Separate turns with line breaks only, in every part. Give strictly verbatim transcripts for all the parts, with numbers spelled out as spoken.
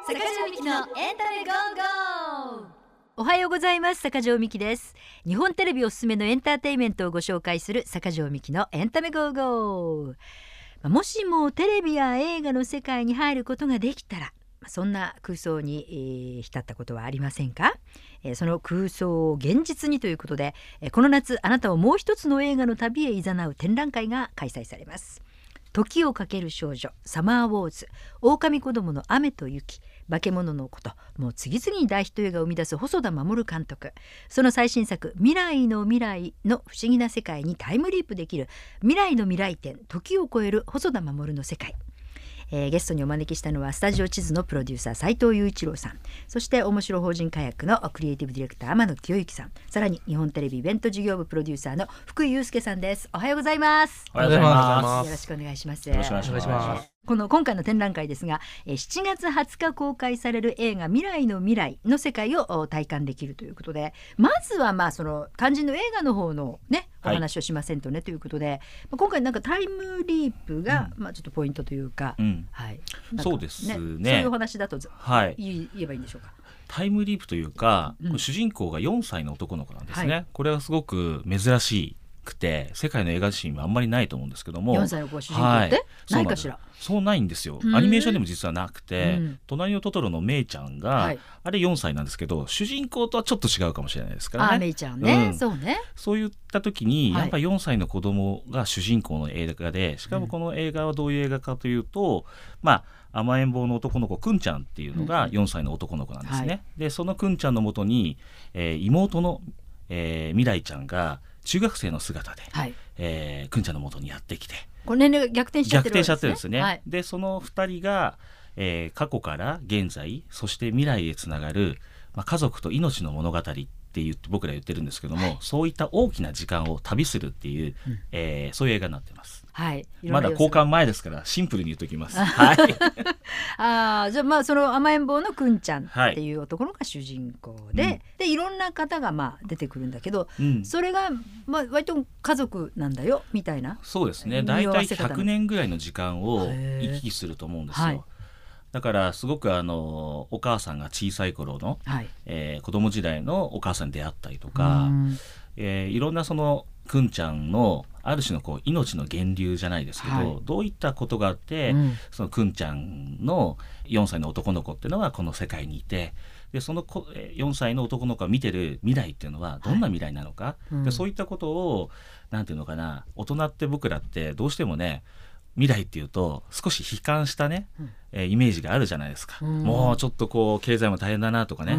坂上美希のエンタメゴーゴー。
おはようございます。坂上美希です。日本テレビおすすめのエンターテインメントをご紹介する坂上美希のエンタメゴーゴー。もしもテレビや映画の世界に入ることができたら、そんな空想に、えー、浸ったことはありませんか？えー、その空想を現実にということで、えー、この夏あなたをもう一つの映画の旅へ誘う展覧会が開催されます。時をかける少女、サマーウォーズ、狼子供の雨と雪、化け物のこと、もう次々に大ヒット映画を生み出す細田守監督。その最新作未来の未来の不思議な世界にタイムリープできる未来の未来展、時を超える細田守の世界。えー、ゲストにお招きしたのはスタジオ地図のプロデューサー斉藤雄一郎さん、そして面白法人科学のクリエイティブディレクター天野清之さん、さらに日本テレビイベント事業部プロデューサーの福井祐介さんです。おはようございます。
おはようございます。
よろしくお願いします。
よろしくお願いします。
この今回の展覧会ですが、しちがつはつか公開される映画未来の未来の世界を体感できるということで、まずはまあその肝心の映画の方のねお話をしませんとね、はい、ということで、今回なんかタイムリープが、うん、まあちょっとポイントというか、うん、はい、ね、
そうですね。そう
いうお話だと、はい、言えばいいんでしょうか。
タイムリープというか、うん、主人公がよんさいの男の子なんですね、はい、これはすごく珍しくて世界の映画シーンはあんまりないと思うんですけども、
よんさいの子が主人公って、はい、ないかしら。
そうないんですよ。アニメーションでも実はなくて、うん、隣のトトロのメイちゃんが、はい、あれよんさいなんですけど、主人公とはちょっと違うかもしれないですからね。
あ、メイちゃんね、うん、そうね。
そういった時に、はい、やっぱりよんさいの子供が主人公の映画で、しかもこの映画はどういう映画かというと、うん、まあ甘えん坊の男の子くんちゃんっていうのがよんさいの男の子なんですね、はい、でそのくんちゃんのもとに、えー、妹の、えー、未来ちゃんが中学生の姿で、はい、えー、くんちゃんのもとにやってきて、
これ年齢が逆転しちゃってるわけですね。
逆転しちゃってるんですね、はい、でそのふたりが、えー、過去から現在そして未来へつながる、まあ、家族と命の物語って言って僕ら言ってるんですけども、はい、そういった大きな時間を旅するっていう、うん、えー、そういう映画になってます。
はい、
まだ公開前ですからシンプルに言っておきます。はい、
あ、じゃあまあその甘えん坊のくんちゃんっていう男の子が主人公で、はい、でいろんな方がまあ出てくるんだけど、うん、それがまあ割と家族なんだよみたいな。
そうですね。だいたいひゃくねんぐらいの時間を行き来すると思うんですよ。はい、だからすごくあのお母さんが小さい頃の、はい、えー、子供時代のお母さんに出会ったりとか、えー、いろんなそのくんちゃんのある種のこう命の源流じゃないですけど、はい、どういったことがあって、うん、そのくんちゃんのよんさいの男の子っていうのはこの世界にいて、でそのよんさいの男の子が見てる未来っていうのはどんな未来なのか、はい、でそういったことをなんていうのかな、大人って僕らってどうしてもね、未来っていうと少し悲観したね、うん、えー、イメージがあるじゃないですか、うん、もうちょっとこう経済も大変だなとかね、うん、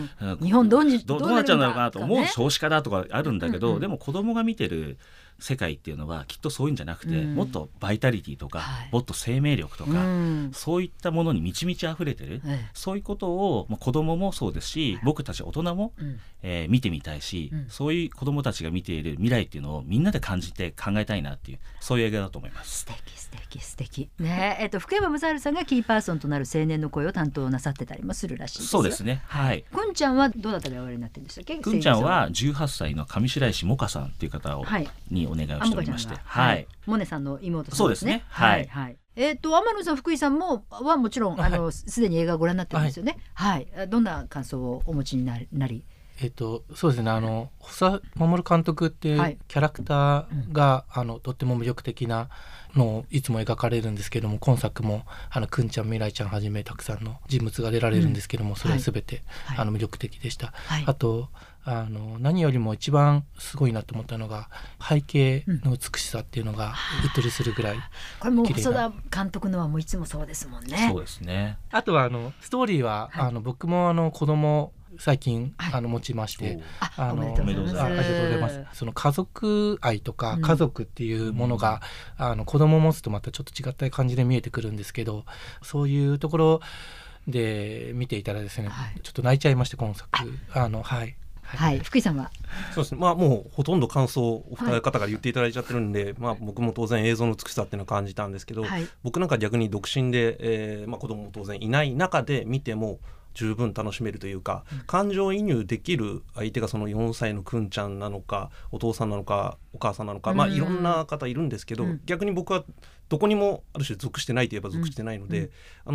日本どうに
どうなっちゃうのかなと思う、少子化だとかあるんだけど、うんうん、でも子供が見てる世界っていうのはきっとそういうんじゃなくて、うん、もっとバイタリティとか、はい、もっと生命力とか、うん、そういったものに満ち満ち溢れてる、はい、そういうことを、まあ、子供もそうですし、はい、僕たち大人も、うん、えー、見てみたいし、うん、そういう子供たちが見ている未来っていうのをみんなで感じて考えたいなっていう、そういう映画だと思います。
素敵素敵素敵ね。えっと福山雅治さんがキーパーソンとなる青年の声を担当なさってたりもするらしいですよ。
そうですね、はい。
くんちゃんはどうだったらおやりになってるんでしたっけ？
くんちゃんはじゅうはっさいの上白石萌歌さんっていう方を、はい、にお願いをしておりまして、
はい、モネさんの妹さんですね。
そうですね、はい、
はい。えー、と天野さん福井さんもはもちろんあのすでに映画をご覧になってるんですよね。はい、はい、どんな感想をお持ちになり、なり
えー、とそうですね、あの細田守監督っていうキャラクターが、はい、うん、あのとっても魅力的なのをいつも描かれるんですけども、今作もあのくんちゃん未来ちゃんはじめたくさんの人物が出られるんですけども、うん、それは全て、はい、あの魅力的でした、はい、あとあの何よりも一番すごいなと思ったのが背景の美しさっていうのがうっとりするぐらい、うん、
これも細田監督のはもういつもそうですもんね。
そうですね。
あとはあのストーリーは、はい、あの僕もあの子供最近、はい、あの持ちまして、
あのおめでとうございます。
あ、ありがとうございます。その家族愛とか家族っていうものが、うん、あの子供を持つとまたちょっと違った感じで見えてくるんですけど、そういうところで見ていたらですね、はい、ちょっと泣いちゃいまして今作、あのはい
はい、福井さんは。
そうですね、まあ、もうほとんど感想をお二方から言っていただいちゃってるんで、はい、まあ、僕も当然映像の美しさっていうのを感じたんですけど、はい、僕なんか逆に独身で、えーまあ、子供も当然いない中で見ても十分楽しめるというか、うん、感情移入できる相手がそのよんさいのくんちゃんなのかお父さんなのかお母さんなのか、まあ、いろんな方いるんですけど、うん、逆に僕はどこにもある種属してないといえば属してないので、うん、あの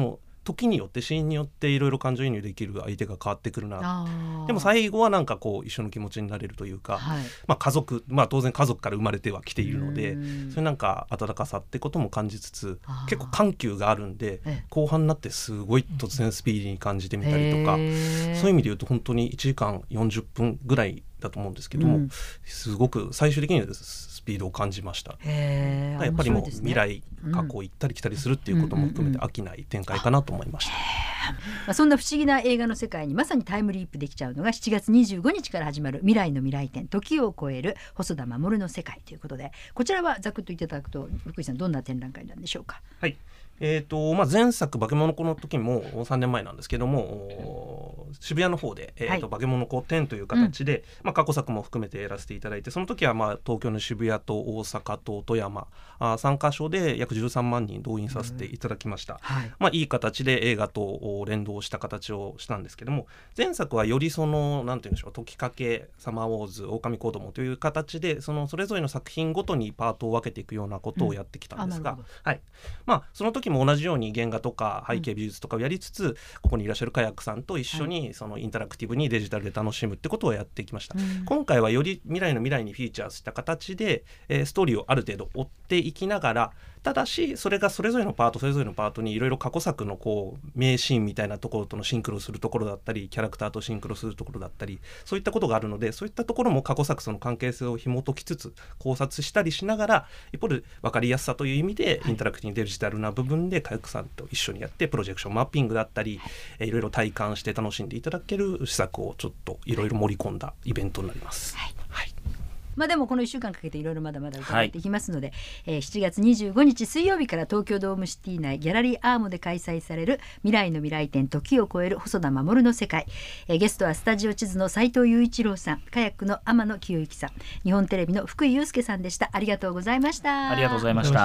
時によってシーンによっていろいろ感情移入できる相手が変わってくるな。でも最後はなんかこう一緒の気持ちになれるというか、はい、まあ、家族、まあ、当然家族から生まれてはきているので、そういうなんか温かさってことも感じつつ、結構緩急があるんで後半になってすごい突然スピーディーに感じてみたりとか、そういう意味で言うと本当にいちじかんよんじゅっぷんぐらいだと思うんですけども、うん、すごく最終的にはスピードを感じました。
へ
やっぱりもう未来、過去行ったり来たりするっていうことも含めて飽きない展開かなと思いました。
まあ、そんな不思議な映画の世界にまさにタイムリープできちゃうのがしちがつにじゅうごにちから始まる未来の未来展時を超える細田守の世界ということで、こちらはざくっと言っていただくと福井さんどんな展覧会なんでしょうか。
はい、えーとまあ、前作化け物子の時もさんねんまえなんですけども、渋谷の方で、えーとはい、化け物子展という形で、うん、まあ、過去作も含めてやらせていただいて、その時はまあ東京の渋谷と大阪と富山あさんカ所で約じゅうさんまんにん動員させていただきました。うん、はい、まあ、いい形で映画と連動した形をしたんですけども、前作はよりそのなんていうんでしょう、時かけサマーウォーズ狼子供という形でそのそれぞれの作品ごとにパートを分けていくようなことをやってきたんですが、うん、はい、まあ、その時も同じように原画とか背景美術とかをやりつつ、うん、ここにいらっしゃるカヤックさんと一緒にそのインタラクティブにデジタルで楽しむってことをやってきました。うん、今回はより未来の未来にフィーチャーした形で、えー、ストーリーをある程度追っていきながら、ただしそれがそれぞれのパートそれぞれのパートにいろいろ過去作のこう名シーンみたいなところとのシンクロするところだったり、キャラクターとシンクロするところだったり、そういったことがあるので、そういったところも過去作との関係性を紐解きつつ考察したりしながら、一方で分かりやすさという意味でインタラクティブデジタルな部分でカヤックさんと一緒にやってプロジェクションマッピングだったり、いろいろ体感して楽しんでいただける施策をちょっといろいろ盛り込んだイベントになります。はい、はい、
まあ、でもこのいっしゅうかんかけていろいろまだまだ伺っていきますので、はい、えー、しちがつにじゅうごにち水曜日から東京ドームシティ内ギャラリーアームで開催される未来の未来展時を超える細田守の世界、えー、ゲストはスタジオ地図の斉藤雄一郎さん、カヤックの天野清之さん、日本テレビの福井祐介さんでした。ありがとうございました。
ありがとうございました。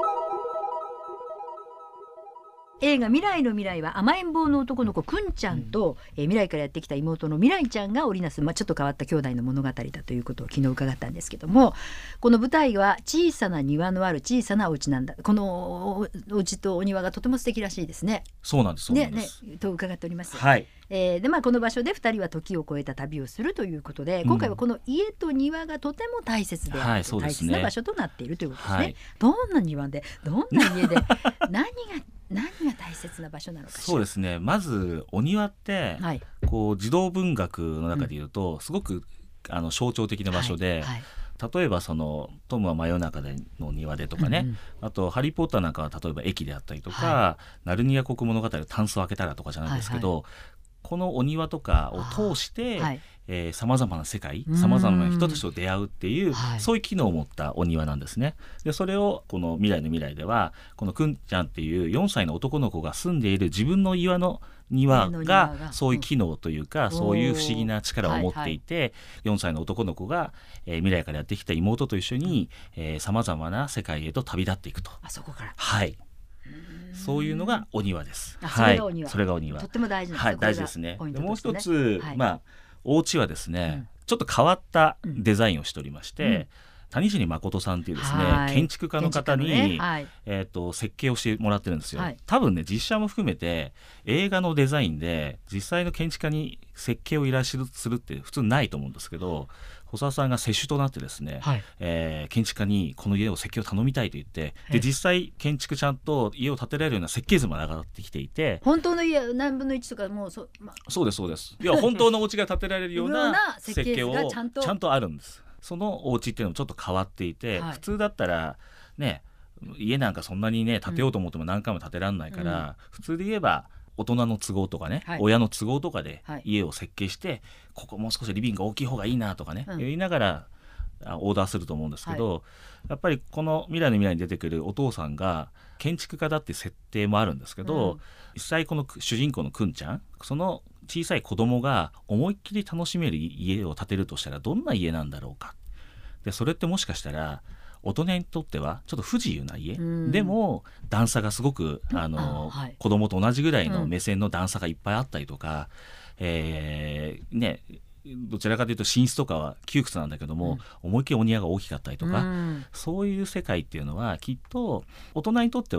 映画未来の未来は甘えん坊の男の子くんちゃんと、うん、えー、未来からやってきた妹の未来ちゃんが織りなす、まあ、ちょっと変わった兄弟の物語だということを昨日伺ったんですけども、この舞台は小さな庭のある小さなお家なんだ。このお家とお庭がとても素敵らしいですね。
そうなんです、そうなんです、
ねね、と伺っております。
はい、
えーでまあ、この場所でふたりは時を超えた旅をするということで、今回はこの家と庭がとても大切である、はい、大切な場所となっているということですね。はい、どんな庭でどんな家で何が何が大切な場所なのかしら。
そうですね、まずお庭って、はい、こう児童文学の中でいうと、うん、すごくあの象徴的な場所で、はいはい、例えばそのトムは真夜中での庭でとかね、うんうん、あとハリーポッターなんかは例えば駅であったりとか、はい、ナルニア国物語をタンスを開けたらとかじゃないですけど、はいはい、このお庭とかを通してさまざまな世界さまざまな人たちと出会うっていう、はい、そういう機能を持ったお庭なんですね。でそれをこの未来の未来ではこのくんちゃんっていうよんさいの男の子が住んでいる自分の庭の庭がそういう機能というか、うん、そういう不思議な力を持っていて、はいはい、よんさいの男の子が、えー、未来からやってきた妹と一緒にさまざまな世界へと旅立っていくと。
あそこから、
はい、そういうのがお庭です。
それがお庭、
はい、それがお庭、
とっても大事な、
はい、大事ですね。でもう一つ、はい、まあお家はですね、うん、ちょっと変わったデザインをしておりまして、うん、谷尻誠さんっていうですね、はい、建築家の方に、ね、はい、えーと、設計をしてもらってるんですよ。はい、多分ね実写も含めて映画のデザインで実際の建築家に設計を依頼するって普通ないと思うんですけど、細田さんが接種となってですね、はい、えー、建築家にこの家を設計を頼みたいと言って、で実際建築ちゃんと家を建てられるような設計図も上がってきていて、
本当の家何分のいちとかもう そ,、ま、
そうですそうです。いや本当のお家が建てられるような設計をちゃんと、ちゃんとあるんです。そのお家っていうのもちょっと変わっていて、はい、普通だったらね家なんかそんなにね建てようと思っても何回も建てられないから、うん、普通で言えば大人の都合とかね、はい、親の都合とかで家を設計して、はい、ここもう少しリビングが大きい方がいいなとかね、うん、言いながらオーダーすると思うんですけど、はい、やっぱりこの未来の未来に出てくるお父さんが建築家だって設定もあるんですけど、うん、実際この主人公のくんちゃん、その小さい子供が思いっきり楽しめる家を建てるとしたらどんな家なんだろうか。でそれってもしかしたら大人にとってはちょっと不自由な家、うん、でも段差がすごくあの、はい、子供と同じぐらいの目線の段差がいっぱいあったりとか、うん、えー、ねどちらかというと寝室とかは窮屈なんだけども、うん、思いっきりお庭が大きかったりとか、うん、そういう世界っていうのはきっと大人にとっては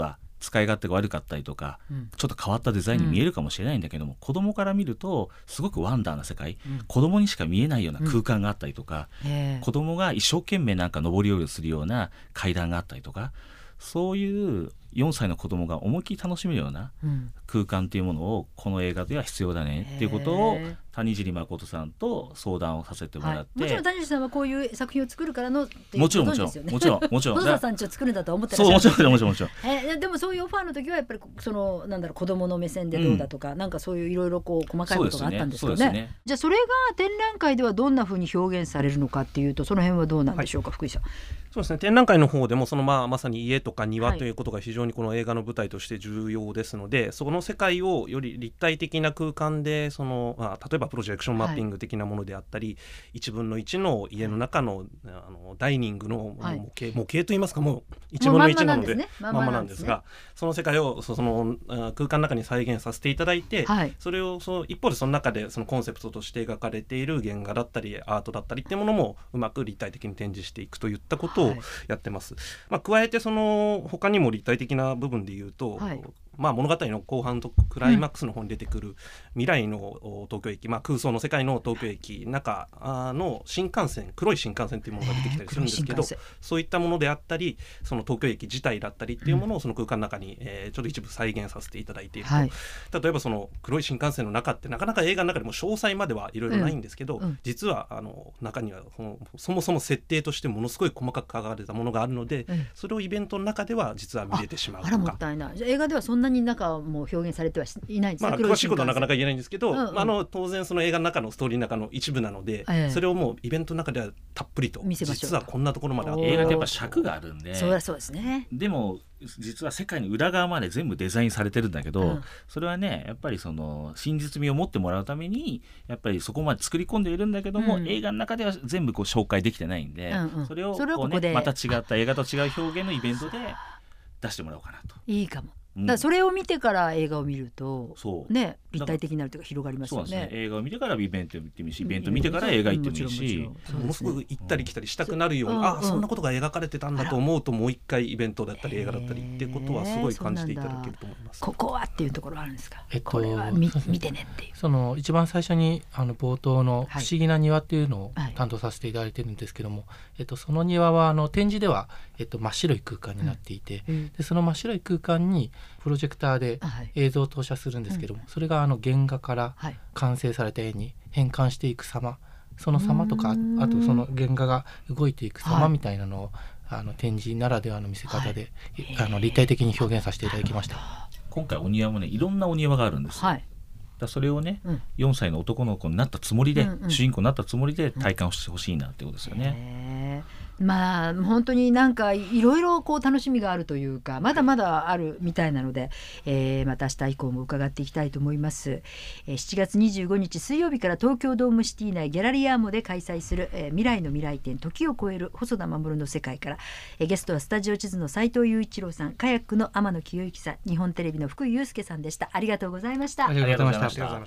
使い勝手が悪かったりとか、
うん、
ちょっと変わったデザインに見えるかもしれないんだけども、うん、子供から見るとすごくワンダーな世界、うん、子供にしか見えないような空間があったりとか、うん、子供が一生懸命なんか上り下りするような階段があったりとか、そういうよんさいの子供が思いっきり楽しめるような空間っていうものをこの映画では必要だねっていうことを谷尻誠さんと相談をさせてもらって、
はい、もちろん谷尻さんはこういう作品を作るからのっていう
もちろんもちろんもちろんもちろん
細田さんちを作るんだとは思ってらっしゃる。
そうもちろんもちろんもちろん、
えー、でもそういうオファーの時はやっぱりそのなんだろう子供の目線でどうだとか、うん、なんかそういういろいろこう細かいことがあったんですけど ね, ね, ねじゃあそれが展覧会ではどんな風に表現されるのかっていうとその辺はどうなんでしょうか、はい、福井さん。
そうですね、展覧会の方でもその、まあ、まさに家とか庭ということが非常にこの映画の舞台として重要ですので、はい、その世界をより立体的な空間でその、まあ、例えばプロジェクションマッピング的なものであったり、はい、いちぶんのいちの家の中 の, あのダイニングの模型、はい、模型といいますかもういちぶんのいちなのでまんまなんですが、その世界を そ, その空間の中に再現させていただいて、はい、それをその一方でその中でそのコンセプトとして描かれている原画だったりアートだったりっていうものもうまく立体的に展示していくといったことをやってます、はい。まあ、加えてその他にも立体的な部分でいうと、はい、まあ、物語の後半とクライマックスの方に出てくる未来の東京駅、まあ、空想の世界の東京駅中の新幹線、黒い新幹線というものが出てきたりするんですけど、そういったものであったりその東京駅自体だったりっていうものをその空間の中に、えー、ちょっと一部再現させていただいていると、はい、例えばその黒い新幹線の中ってなかなか映画の中でも詳細まではいろいろないんですけど、うんうん、実はあの中にはそのそもそも設定としてものすごい細かく書かれたものがあるので、うん、それをイベントの中では実は見れてしまうとか。
あらもったいない。じゃあ映画ではそんなに中も表現されてはいないんですか。
まあ、詳しいことはなかなか言えないんですけど、うんうん、あの当然その映画の中のストーリーの中の一部なので、ええ、それをもうイベントの中ではたっぷりと見せましょう。実はこんなところまであって、
映画ってやっぱ尺があるんで、
そうそうですね。
でも実は世界の裏側まで全部デザインされてるんだけど、うん、それはねやっぱりその真実味を持ってもらうためにやっぱりそこまで作り込んでいるんだけども、うん、映画の中では全部こう紹介できてないんで、うんうん、それをこう、ね、ここでまた違った映画と違う表現のイベントで出してもらおうかなと。
いいかも。だからそれを見てから映画を見ると、うん、ね、立体的になるというか広がりますよね。
そうですね、映画を見てからイベントを見てもいいし、イベントを見てから映画行ってもいいし、
も, ものすごく行ったり来たりしたくなるような、うん、あ、そんなことが描かれてたんだと思うと、もう一回イベントだったり映画だったりっていうことはすごい感じていただけると思います。
ここはっていうところはあるんですか、えっと、これは 見, 見てねっていう。
その一番最初にあの冒頭の不思議な庭っていうのを担当させていただいてるんですけども、はい、えっと、その庭はあの展示では、えっと、真っ白い空間になっていて、うん、でその真っ白い空間にプロジェクターで映像を投射するんですけども、はい、それがあの原画から完成された絵に変換していく様、その様とか、あとその原画が動いていく様みたいなのを、はい、あの展示ならではの見せ方で、はい、あの立体的に表現させていただきました。
今回お庭もね、いろんなお庭があるんです、はい、だそれをね、うん、よんさいの男の子になったつもりで、うんうん、主人公になったつもりで体感してほしいなってことですよね。
まあ本当になんかいろいろこう楽しみがあるというか、まだまだあるみたいなので、えー、また明日以降も伺っていきたいと思います。えー、しちがつにじゅうごにち水曜日から東京ドームシティ内ギャラリーアーモで開催する、えー、未来の未来展時を超える細田守の世界から、えー、ゲストはスタジオ地図の斉藤雄一郎さん、カヤックの天野清之さん、日本テレビの福井祐介さんでした。ありがとうございました。
ありがとうございました。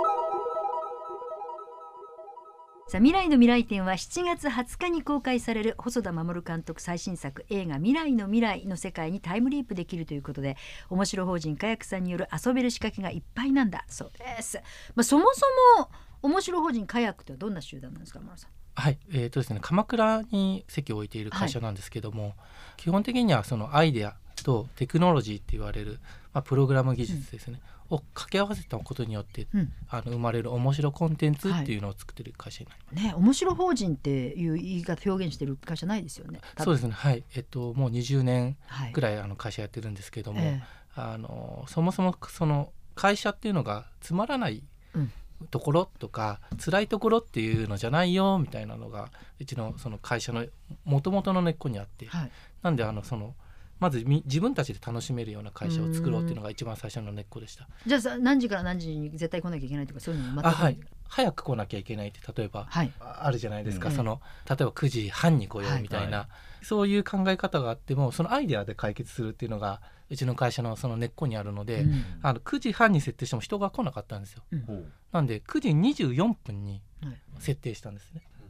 さあ、未来の未来展はしちがつはつかに公開される細田守監督最新作映画未来の未来の世界にタイムリープできるということで、面白法人カヤックさんによる遊べる仕掛けがいっぱいなんだそうです。まあ、そもそも面白法人カヤックとはどんな集団なんですか、山田さん。
はい、えーとですね、鎌倉に席を置いている会社なんですけども、はい、基本的にはそのアイデアとテクノロジーって言われる、まあ、プログラム技術ですね、うん、を掛け合わせたことによって、うん、あの生まれる面白コンテンツっていうのを作っている会社になります、
はいね、面白法人っていう言い方表現している会社ないですよね。
そうですね、はい、えっと、もうにじゅうねんぐらいあの会社やってるんですけども、はい、あのそもそもその会社っていうのがつまらないところとか、うん、辛いところっていうのじゃないよみたいなのがうちのその会社の元々の根っこにあって、はい、なんであのそのまず自分たちで楽しめるような会社を作ろうっていうのが一番最初の根っこでした。
じゃあさ、何時から何時に絶対来なきゃいけないとかそういうのも全くない。あ、はい、早
く来なきゃいけないって例えば、はい、あるじゃないですか、うん、その例えばくじはんに来ようみたいな、はい、そういう考え方があってもそのアイデアで解決するっていうのがうちの会社のその根っこにあるので、うん、あのくじはんに設定しても人が来なかったんですよ、うん、なんでくじにじゅうよんぷんに設定したんですね、うん、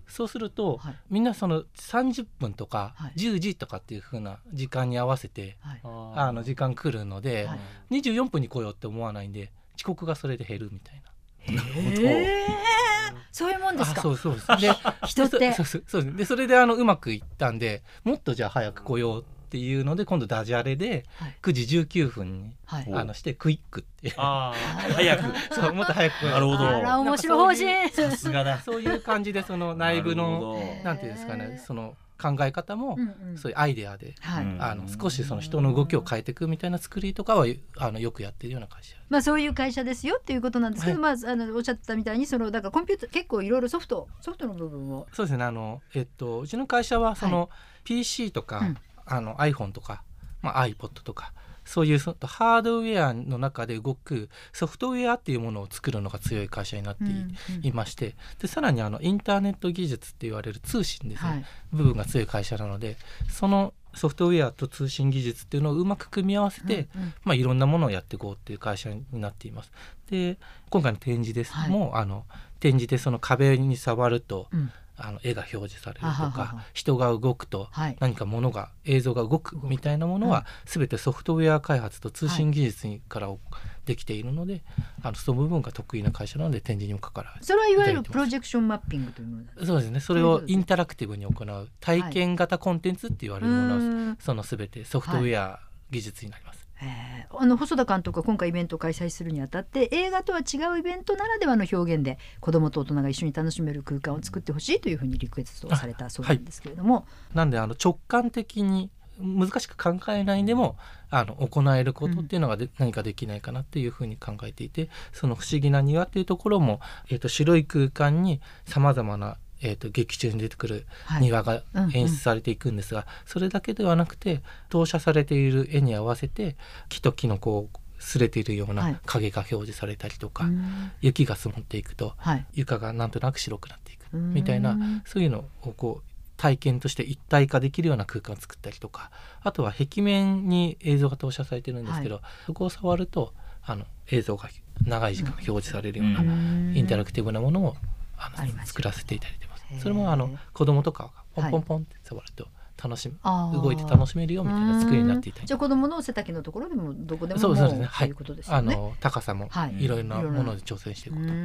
そうすると、
はい、
みんなそのさんじゅっぷんとか
はい、
じゅうじとかっていう風な時間に合わせて、
はい、
あの時間来るので、
はい、
にじゅうよんぷんに来ようって思わないんで遅刻がそれで減るみたいな。
へー、そういうもんですか。
あ、そうそうですで
人って
そうそうそうでそれであのうまくいったんで、もっとじゃあ早く来ようっていうので、今度ダジャレでくじじゅうきゅうふんに、はい、あのしてクイックって
あ早く
そうもっと早く。
なるほど。
あら面白い方針。
さすがだ。
そういう感じでその内部のなんていうんですかね、その考え方もそういうアイデアで、うんうん、あの少しその人の動きを変えていくみたいな作りとかはあのよくやってるような会社、
まあ、そういう会社ですよっていうことなんですけど、
はい、
まあ、あのおっしゃったみたいにそのだからコンピューター結構いろいろソフトソフトの部分を
そうですね、あの、えっと、うちの会社はその、はい、ピーシー とか、うん、あの iPhone とか、まあ、iPod とかそういうそハードウェアの中で動くソフトウェアっていうものを作るのが強い会社になって い,、うんうん、いまして、でさらにあのインターネット技術って言われる通信ですね、はい、部分が強い会社なので、そのソフトウェアと通信技術っていうのをうまく組み合わせて、うんうん、まあ、いろんなものをやっていこうっていう会社になっています。で今回の展示です、はい、もうあの展示でその壁に触ると、うん、あの絵が表示されるとか、ははは人が動くと何かものが、はい、映像が動くみたいなものは全てソフトウェア開発と通信技術からできているので、はい、あのその部分が得意な会社なので展示にもかかわらず、
それはいわゆるプロジェクションマッピングというものですか。
そうですね、それをインタラクティブに行う体験型コンテンツって言われるものは、はい、その全てソフトウェア技術になります。
えー、あの細田監督が今回イベントを開催するにあたって映画とは違うイベントならではの表現で子どもと大人が一緒に楽しめる空間を作ってほしいというふうにリクエストをされたそうなんですけれども、はい、
なんであの直感的に難しく考えないでもあの行えることっていうのがで、うん、何かできないかなっていうふうに考えていて、その不思議な庭っていうところも、えーと、白い空間にさまざまなえー、と劇中に出てくる庭が演出されていくんですが、はい、うんうん、それだけではなくて投射されている絵に合わせて木と木のこう擦れているような影が表示されたりとか、はい、雪が積もっていくと、はい、床がなんとなく白くなっていくみたいな、そういうのをこう体験として一体化できるような空間を作ったりとか、あとは壁面に映像が投射されてるんですけど、はい、そこを触るとあの映像が長い時間表示されるようなインタラクティブなものをあの作らせていただいてます。それもあの子供とかがポンポンポンって触ると楽しむ、はい、動いて楽しめるよみたいな作りになっていたり、
じゃあ子供の背丈のところでもどこでも
そうですね、
ということですよね。
あの高さもいろいろなもので挑戦していくこと、はい、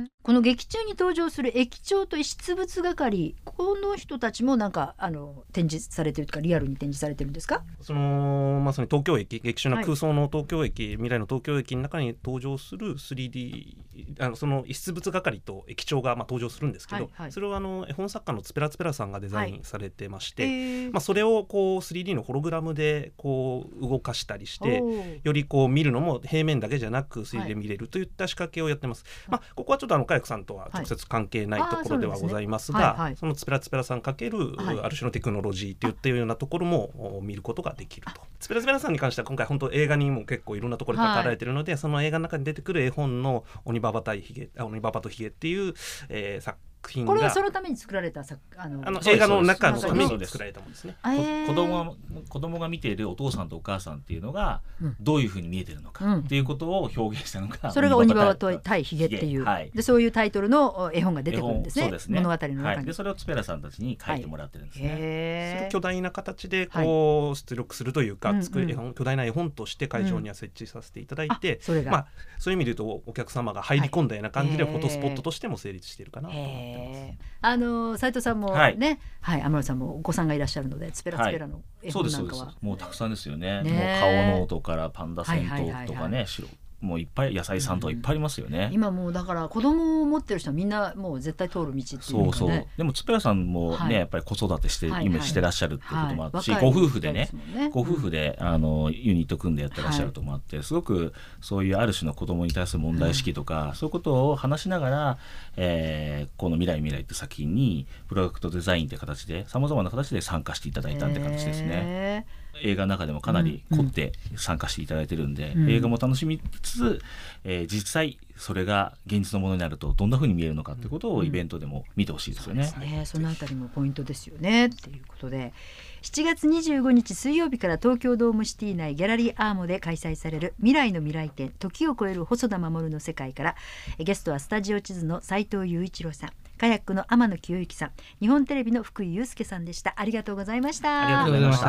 この劇中に登場する駅長と出物係、この人たちもなんかあの展示されてるとかリアルに展示されてるんですか。
そのまさに東京駅、劇中の空想の東京駅、はい、未来の東京駅の中に登場する スリーディー あのその出物係と駅長がまあ登場するんですけど、はいはい、それをあの絵本作家のツペラツペラさんがデザインされてまして、はい、えーまあ、それをこう スリーディー のホログラムでこう動かしたりしてよりこう見るのも平面だけじゃなく スリーディー で見れるといった仕掛けをやってます、はい、まあ、ここはちょっとあのカヤクさんとは直接関係ないところではございますが、はい、そ, す、ねはいはい、そのツペラツペラさんかける、はい、ある種のテクノロジーといったようなところも見ることができると。ツペラツペラさんに関しては今回本当映画にも結構いろんなところで関わられているので、はい、その映画の中に出てくる絵本の鬼ババ対ヒゲ、鬼ババとヒゲっていう、えー、作
これはそのために作られた
あのあの映画の中のために作られたものですね。
子供が子供が見ているお父さんとお母さんっていうのがどういうふうに見えてるのかっていうことを表現したのが、うん、
それが鬼ババと対ヒゲっていう、はい、でそういうタイトルの絵本が出てくるんですね。そうですね、物語の中に、はい、
でそれをツペラさんたちに書いてもらってるんですね、はい、
それ巨大な形でこう出力するというか、はい、作る絵本、巨大な絵本として会場には設置させていただいて、うん、それがまあ、そういう意味で言うとお客様が入り込んだような感じでフォトスポットとしても成立しているかなと思ってます。
あの斉藤さんもね、はい、はい、天野さんもお子さんがいらっしゃるのでツペラツペラの絵本なんかは、
はい、そうですそうです、もうたくさんですよね。ね、もう顔ノートからパンダ戦闘とかね、白もういっぱい野菜さんとかいっぱいありますよね、
うん、今もうだから子供を持ってる人はみんなもう絶対通る道っていうかね。
そうそう、でもツペラさんもね、はい、やっぱり子育てして、はい、今してらっしゃるっていうこともあって、はい、ご夫婦で ね, ねご夫婦であのユニット組んでやってらっしゃるともあって、はい、すごくそういうある種の子供に対する問題意識とか、はい、そういうことを話しながら、えー、この未来未来って作品にプロダクトデザインって形でさまざまな形で参加していただいたって形ですね。 映画の中でもかなり凝って参加していただいてるんで、うんうん、映画も楽しみつつ、えー、実際それが現実のものになるとどんな風に見えるのかってことをイベントでも見てほしいですよね、うん、
そうですね。そのあたりもポイントですよねっていうことで、しちがつにじゅうごにち水曜日から東京ドームシティ内ギャラリーアーモで開催される未来の未来展時を超える細田守の世界から、ゲストはスタジオ地図の斉藤雄一郎さん、カヤックの天野清之さん、日本テレビの福井祐介さんでした。ありがとうございました。
ありがとうございました。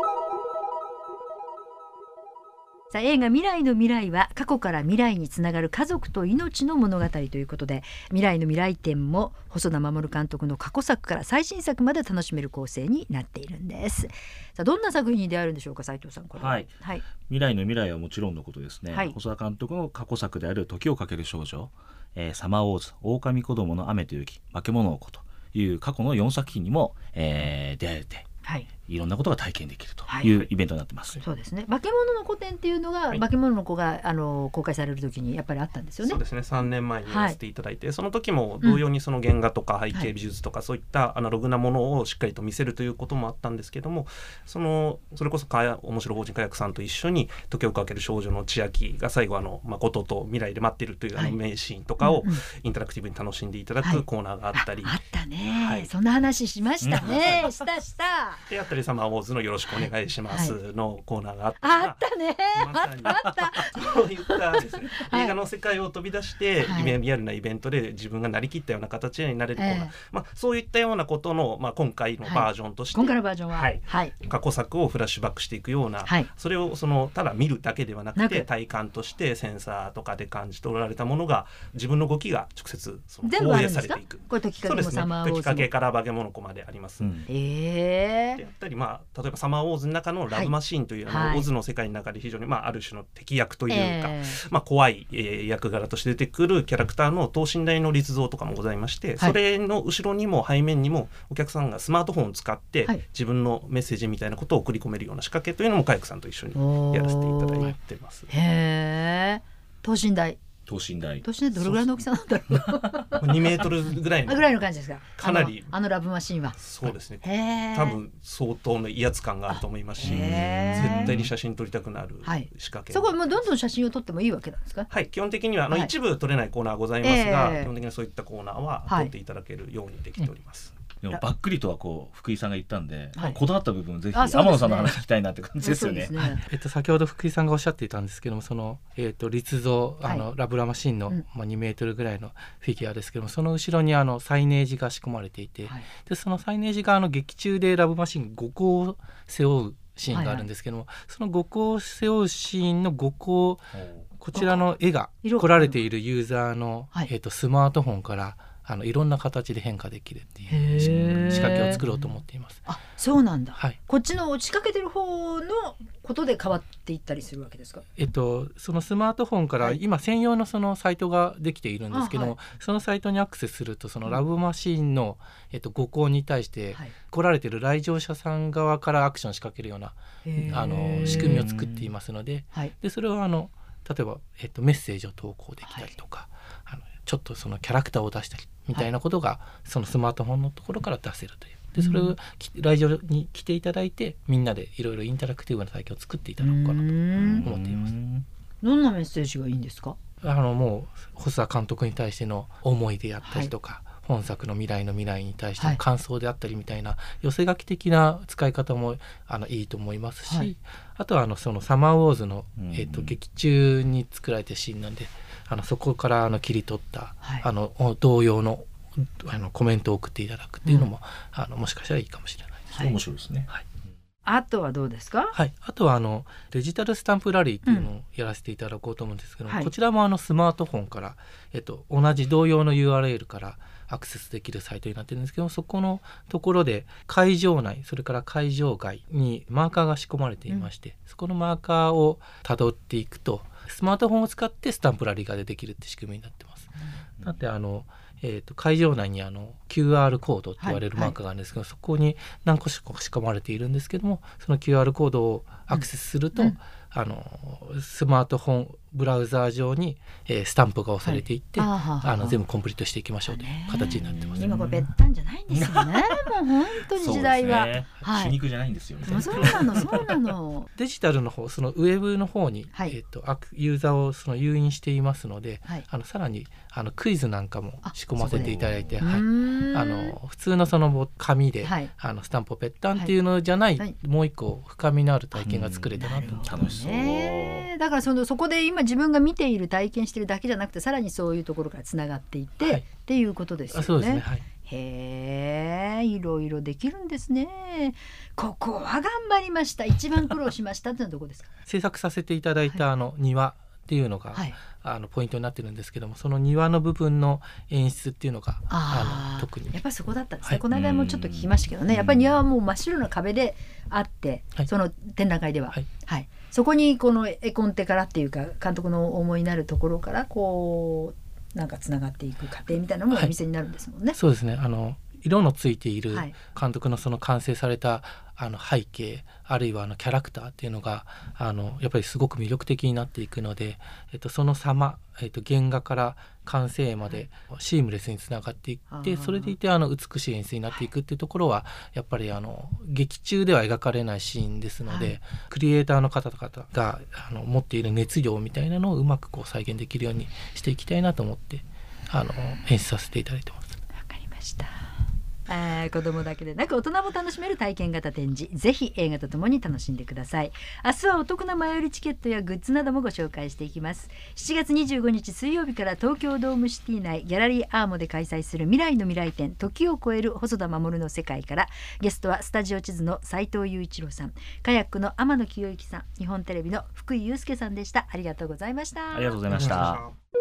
さあ、映画未来の未来は過去から未来につながる家族と命の物語ということで、未来の未来展も細田守監督の過去作から最新作まで楽しめる構成になっているんです。さあ、どんな作品に出会えるんでしょうか、斉藤さん。これは、はいはい、
未来の未来はもちろんのことですね、はい、細田監督の過去作である時をかける少女、えー、サマーウォーズ、狼子供の雨と雪、化け物の子という過去のよんさく品にも、えー、出会えて、はい、いろんなことが体験できるというイベントになってます、
はい、そうですね。化け物の子展っていうのが、はい、化け物の子があの公開される時にやっぱりあったんですよね。
そうですね。さんねんまえにやらせていただいて、はい、その時も同様にその原画とか背景美術とか、そういったアナログなものをしっかりと見せるということもあったんですけども、そのそれこそかや面白法人カヤックさんと一緒に時をかける少女の千秋が最後あの誠と未来で待っているというあの名シーンとかをインタラクティブに楽しんでいただくコーナーがあったり、
はい、あ, あったね、はい、そんな話しましたねしたした
であったり、サマーウォーズのよろしくお願いしますのコーナーがあった、
はい、あったね、
まさにあったあったそういったですね、はい、映画の世界を飛び出して、はい、リアルなイベントで自分がなりきったような形になれるコーナー、えーまあ、そういったようなことの、まあ、今回のバージョンとして、
はい、今回のバージョンは、
はいはい、過去作をフラッシュバックしていくような、はい、それをそのただ見るだけではなくて体感としてセンサーとかで感じ取られたものが自分の動きが直接その投影されていく。
これ時かけもサマーウォーズも、
時かけから化け物子まであります、うん、
えー、
であったり、まあ、例えばサマーウォーズの中のラブマシーンという、はい、あのオズの世界の中で非常に、まあ、ある種の敵役というか、えーまあ、怖い、えー、役柄として出てくるキャラクターの等身大の立像とかもございまして、はい、それの後ろにも背面にもお客さんがスマートフォンを使って、はい、自分のメッセージみたいなことを送り込めるような仕掛けというのもカヤックさんと一緒にやらせていただいてます。
へー、等身大
等身大
等身大どれぐらいの大きさなんだろう
にメートルぐらいの
ぐらいの感じですか。
かなり
あの, あのラブマシーンは
そうですね。多分相当の威圧感があると思いますし、絶対に写真撮りたくなる仕掛け、
はい、そこはもうどんどん写真を撮ってもいいわけなんですか。
はい、基本的にはあの一部撮れないコーナーはございますが、はい、基本的にそういったコーナーは撮っていただけるようにできております、はい。
でもばっくりとはこう福井さんが言ったんで、はい、こだわった部分をぜひ天野さんの話聞きたいなって感じですよね。
えっと、先ほど福井さんがおっしゃっていたんですけども、その、えっと、立像あの、はい、ラブラマシーンの、まあ、にメートルぐらいのフィギュアですけども、その後ろにあのサイネージが仕込まれていて、はい、でそのサイネージがあの劇中でラブマシーンごこを背負うシーンがあるんですけども、はいはい、そのごこを背負うシーンのごこ、こちらの絵が来られているユーザーの、はい、えっと、スマートフォンからあのいろんな形で変化できるっていう仕掛けを作ろうと思っています。
あ、そうなんだ、
はい、
こっちの仕掛けてる方のことで変わっていったりするわけですか。
えっと、そのスマートフォンから今専用のそのサイトができているんですけども、はい、そのサイトにアクセスするとそのラブマシーンの、えっと、ごこうに対して来られている来場者さん側からアクション仕掛けるようなあの仕組みを作っていますので、はい、でそれをあの例えば、えっと、メッセージを投稿できたりとか、はい、あのちょっとそのキャラクターを出したりみたいなことが、はい、そのスマートフォンのところから出せるという。でそれを来場に来ていただいて、みんなでいろいろインタラクティブな体験を作っていただこうかなと思っています。
どんなメッセージがいいんですか。
あのもう細田監督に対しての思いであったりとか、はい、本作の未来の未来に対しての感想であったりみたいな、はい、寄せ書き的な使い方もあのいいと思いますし、はい、あとはあのそのサマーウォーズの、えーと、劇中に作られたシーンなんで、あのそこからあの切り取った、はい、あの同様のあのコメントを送っていただくっていうのも、うん、あのもしかしたらいいかもしれないです、
はい、面白いですね、
はい、
あとはどうですか。
はい、あとはあのデジタルスタンプラリーっていうのをやらせていただこうと思うんですけども、うん、こちらもあのスマートフォンから、えっと、同じ同様の ユーアールエル からアクセスできるサイトになってるんですけど、そこのところで会場内それから会場外にマーカーが仕込まれていまして、うん、そこのマーカーをたどっていくとスマートフォンを使ってスタンプラリーができるって仕組みになってます、うん、だってあのえー、と会場内にあの キューアール コードって言われるマークがあるんですけど、はいはい、そこに何個しか仕込まれているんですけども、その キューアール コードをアクセスすると、うん、あのスマートフォンブラウザー上に、えー、スタンプが押されていって、はい、ああの全部コンプリートしていきましょうという形になってます。
今これべったんじゃないんですよねもう本当に時代は、
ね、はい、皮肉じゃないんですよね。
そうなのそうなの
デジタルの方、そのウェブの方に、はい、えー、とユーザーをその誘引していますので、はい、あのさらにあのクイズなんかも仕込ませていただいて、はい、あの普通のその紙で、はい、あのスタンプをペッタンっていうのじゃない、はい、もう一個深みのある体験が作れたなと、うん、
楽しそう、
ね、だからそのそこで今自分が見ている体験しているだけじゃなくて、さらにそういうところからつながっていって、はい、っていうことですよね。
そうですね、はい、
へー、いろいろできるんですね。ここは頑張りました、一番苦労しましたってのはどこですか？
制作させていただいたあの庭っていうのが、はい、あのポイントになってるんですけども、その庭の部分の演出っていうのがあの特に
やっぱりそこだったんですね、はい、この間もちょっと聞きましたけどね、やっぱり庭はもう真っ白な壁であって、はい、その展覧会では、はいはい、そこにこの絵コンテからっていうか監督の思いになるところからこうなんかつながっていく過程みたいなのもお店になるんですもんね、
はい、そうですね、あの色のついている監督のその完成されたあの背景、あるいはあのキャラクターっていうのがあのやっぱりすごく魅力的になっていくので、えっと、その様、えっと、原画から完成までシームレスにつながっていって、それでいてあの美しい演出になっていくっていうところはやっぱりあの劇中では描かれないシーンですので、はい、クリエイターの方々があの持っている熱量みたいなのをうまくこう再現できるようにしていきたいなと思ってあの演出させていただいてます。
わかりました。あ子供だけでなく大人も楽しめる体験型展示、ぜひ映画とともに楽しんでください。明日はお得な前売りチケットやグッズなどもご紹介していきます。しちがつにじゅうごにち水曜日から東京ドームシティ内ギャラリーアーモで開催する未来の未来展、時を超える細田守の世界から、ゲストはスタジオ地図の斉藤雄一郎さん、カヤックの天野清之さん、日本テレビの福井祐介さんでした。ありがとうございました。
ありがとうございました。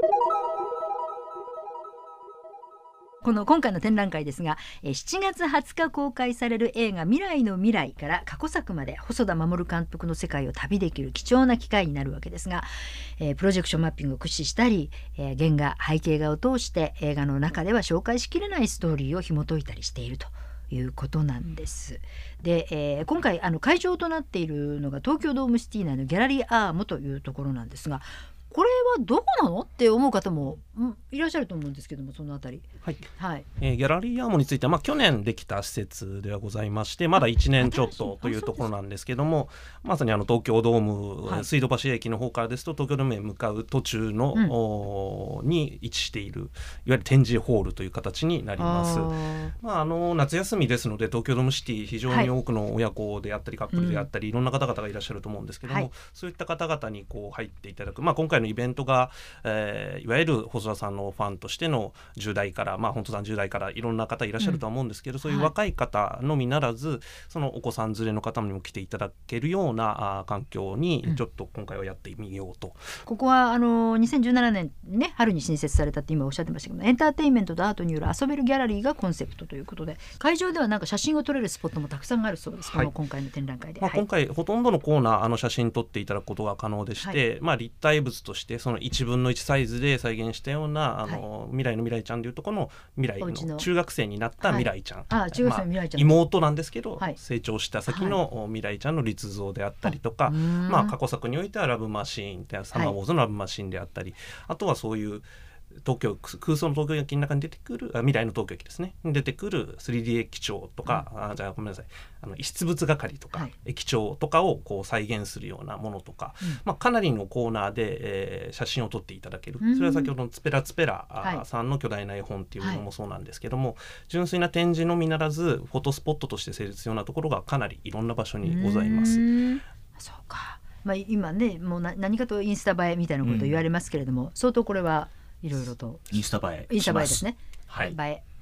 この今回の展覧会ですが、しちがつはつか公開される映画未来の未来から過去作まで細田守監督の世界を旅できる貴重な機会になるわけですが、えー、プロジェクションマッピングを駆使したり、えー、原画背景画を通して映画の中では紹介しきれないストーリーを紐解いたりしているということなんです。で、えー、今回あの会場となっているのが東京ドームシティ内のギャラリーアームというところなんですが、これはどこなのって思う方も、うん、いらっしゃると思うんですけども、そのあたり、
はいはい、えー、ギャラリーアーモについては、まあ、去年できた施設ではございまして、まだいちねんちょっとというところなんですけども、まさにあの東京ドーム、はい、水道橋駅の方からですと東京ドームへ向かう途中の、うん、に位置しているいわゆる展示ホールという形になります。あ、まあ、あの夏休みですので東京ドームシティ非常に多くの親子であったりカップルであったり、はい、いろんな方々がいらっしゃると思うんですけども、はい、そういった方々にこう入っていただく、まあ、今回のイベントが、えー、いわゆる細田さんのファンとしてのじゅう代から、まあ、本当さんじゅう代からいろんな方いらっしゃるとは思うんですけど、うん、そういう若い方のみならず、はい、そのお子さん連れの方にも来ていただけるようなあ環境にちょっと今回はやってみようと、うん、
ここはあのにせんじゅうななねん、ね、春に新設されたって今おっしゃってましたけど、エンターテインメントとアートによる遊べるギャラリーがコンセプトということで、会場ではなんか写真を撮れるスポットもたくさんあるそうです、はい、この今回の展覧会で、
まあ、今回ほとんどのコーナーあの写真撮っていただくことが可能でして、はい、まあ、立体物としてそのいちぶんのいちサイズで再現したようなあの、はい、未来の未来ちゃんというところの未来の中学生になった未来ちゃん、はい、
あ、中学生の未来ちゃん、
まあ、妹なんですけど、はい、成長した先の未来ちゃんの立像であったりとか、はい、まあ、過去作においてはラブマシーンってサマーウォーズのラブマシーンであったり、はい、あとはそういう東京空想の東京駅の中に出てくるあ未来の東京駅ですね出てくる スリーディー 駅長とか、うん、あじゃあごめんなさいあの遺失物係とか、はい、駅長とかをこう再現するようなものとか、うん、まあ、かなりのコーナーで、えー、写真を撮っていただける、うん、それは先ほどのツペラツペラ、はい、さんの巨大な絵本っていうのもそうなんですけども、はい、純粋な展示のみならずフォトスポットとして成立するようなところがかなりいろんな場所にございます。
そうか、まあ、今ねもうな何かとインスタ映えみたいなこと言われますけれども、うん、相当これはいろいろと
インスタ映え
インスタ映えですね、
はい、
映え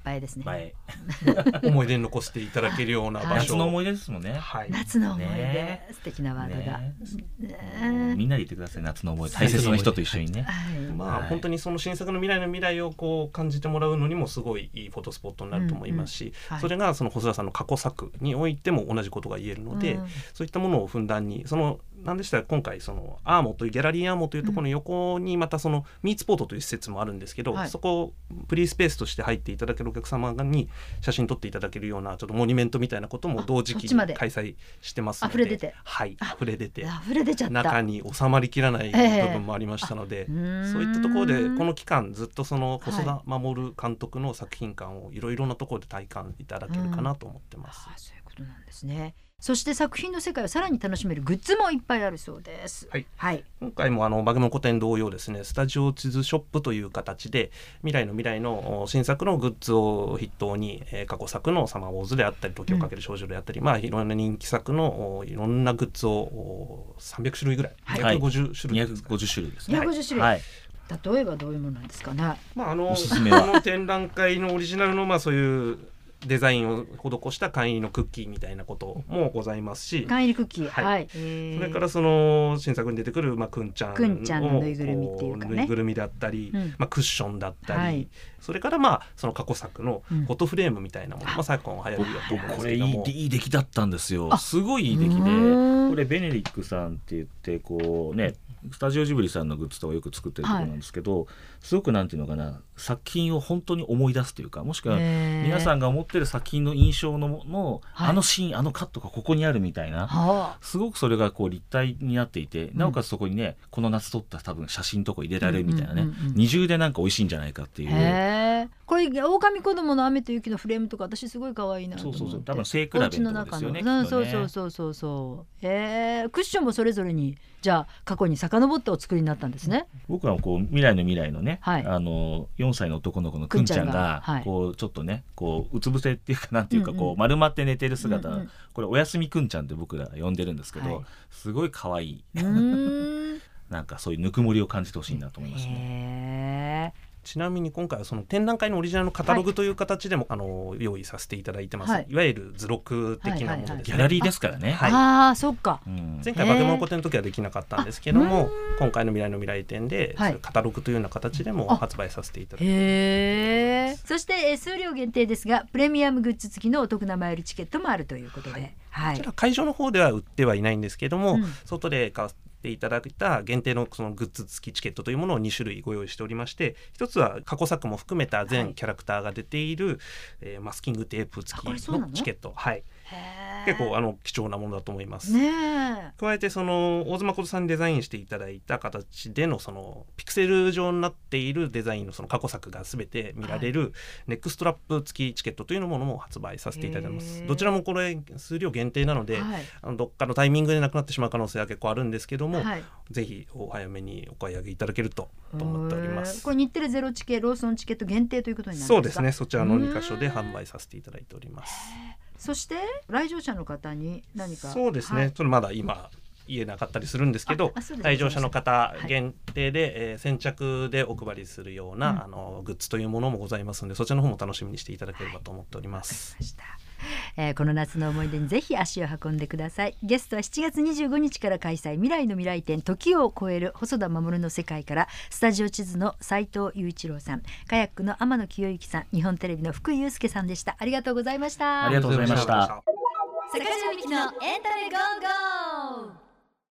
映えですね。
映
え思い出に残していただけるような場所、
夏の思い出ですもんね、
はい、夏の思い出、ね、素敵なワードだ、ね
ね、みんなで言ってください。夏の思い出、大切な人と一緒にね、
はい、まあ、はい、本当にその新作の未来の未来をこう感じてもらうのにもすごいいいフォトスポットになると思いますし、うんうんはい、それがその細田さんの過去作においても同じことが言えるので、うん、そういったものをふんだんに、そのなんでしたら今回そのアーモというギャラリーアーモというところの横にまたそのミーツポートという施設もあるんですけど、はい、そこをプリースペースとして入っていただけるお客様に写真撮っていただけるようなちょっとモニュメントみたいなことも同時期に開催してますので、
溢れ出て、
はい、溢れ出て
溢れ出ちゃった、
中に収まりきらない部分もありましたので、えー、そういったところでこの期間ずっとその細田守監督の作品感をいろいろなところで体感いただけるかなと思ってます、
うん、あ、そういうことなんですね。そして作品の世界をさらに楽しめるグッズもいっぱいあるそうです、
はいはい、今回もあのバグの古典同様ですね、スタジオ地図ショップという形で未来の未来の新作のグッズを筆頭に、えー、過去作のサマーウォーズであったり時をかける少女であったり、うん、まあ、いろんな人気作のいろんなグッズをさんびゃくしゅるいぐらい、はい、にひゃくごじゅうしゅるいですか、
にひゃくごじゅうしゅるいですね。
にひゃくごじゅうしゅるい、
はい、
例えばどういうものなんですかね。
まあ、あのおすすめはこの展覧会のオリジナルのまあそういうデザインを施した簡易のクッキーみたいなこともございますし、
簡易クッキー、はいはい、
それからその新作に出てくる、まあ、くんちゃんの
ぬいぐるみっていうかね、
ぬいぐるみだったり、うん、まあ、クッションだったり、はい、それからまあその過去作のフォトフレームみたいなもの、うん、まあ、昨今流行るよと思うんですけども、
これいい、いい出来だったんですよ。すごいいい出来で、これベネリックさんって言ってこうね、スタジオジブリさんのグッズとかよく作ってるところなんですけど、はい、すごくなんていうのかな、作品を本当に思い出すというか、もしくは皆さんが思ってる作品の印象のの、はい、あのシーン、あのカットがここにあるみたいな、はあ、すごくそれがこう立体になっていて、なおかつそこにね、この夏撮った多分写真とか入れられるみたいなね、うんうんうんうん、二重でなんか美味しいんじゃないかっていう。
へー、これ狼子供の雨と雪のフレームとか私すごい可愛いなと思って。
そうそうそう、多分背比べのところですよね。ね、
そうそうそうそうそう。へー、クッションもそれぞれにじゃあ過去に遡ってお作りになったんですね。
僕はこう未来の未来のね、はい、あのよんさいの男の子のくんちゃんがこうちょっとね、こううつ伏せっていうかなんていうか、こう丸まって寝てる姿、うんうん、これおやすみくんちゃんって僕ら呼んでるんですけど、はい、すごい可愛いなんかそういうぬくもりを感じてほしいなと思いますね。
へー、ちなみに今回はその展覧会のオリジナルのカタログという形でも、はい、あの用意させていただいてます、はい、いわゆる図録的なものですね、
ギャラリーですからね。
はい、ああ、そっか、
うん、前回バケモノ古典の時はできなかったんですけども、今回の未来の未来展で、はい、カタログというような形でも発売させていただいてます。
へー、そして数量限定ですがプレミアムグッズ付きのお得なマイルチケットもあるということで、はいはい、
こちら会場の方では売ってはいないんですけども、うん、外で買っていただいた限定のそのグッズ付きチケットというものをにしゅるいご用意しておりまして、一つは過去作も含めた全キャラクターが出ている、はい、えー、マスキングテープ付きのチケット、はい、結構あの貴重なものだと思います、ね、加えてその大津誠さんにデザインしていただいた形でのそのピクセル状になっているデザインのその過去作が全て見られるネックストラップ付きチケットというものも発売させていただいています。どちらもこれ数量限定なので、はい、あのどっかのタイミングでなくなってしまう可能性は結構あるんですけども、はい、ぜひお早めにお買い上げいただけるとと思っております。
これ日テレゼロチケローソンチケット限定ということになるんですか？
そうですね、そちらのにかしょで販売させていただいております。
そして来場者の方に何か、
そうですね、はい、ちょっとまだ今言えなかったりするんですけど、来場者の方限定で、はい、えー、先着でお配りするような、うん、あのグッズというものもございますので、そちらの方も楽しみにしていただければと思っております。
はい、えー、この夏の思い出にぜひ足を運んでください。ゲストはしちがつにじゅうごにちから開催、未来の未来展時を超える細田守の世界から、スタジオ地図の斉藤雄一郎さん、カヤックの天野清之さん、日本テレビの福井祐介さんでした。ありがとうございました。
ありがとうございました。
坂上美希のエンタメゴーゴー。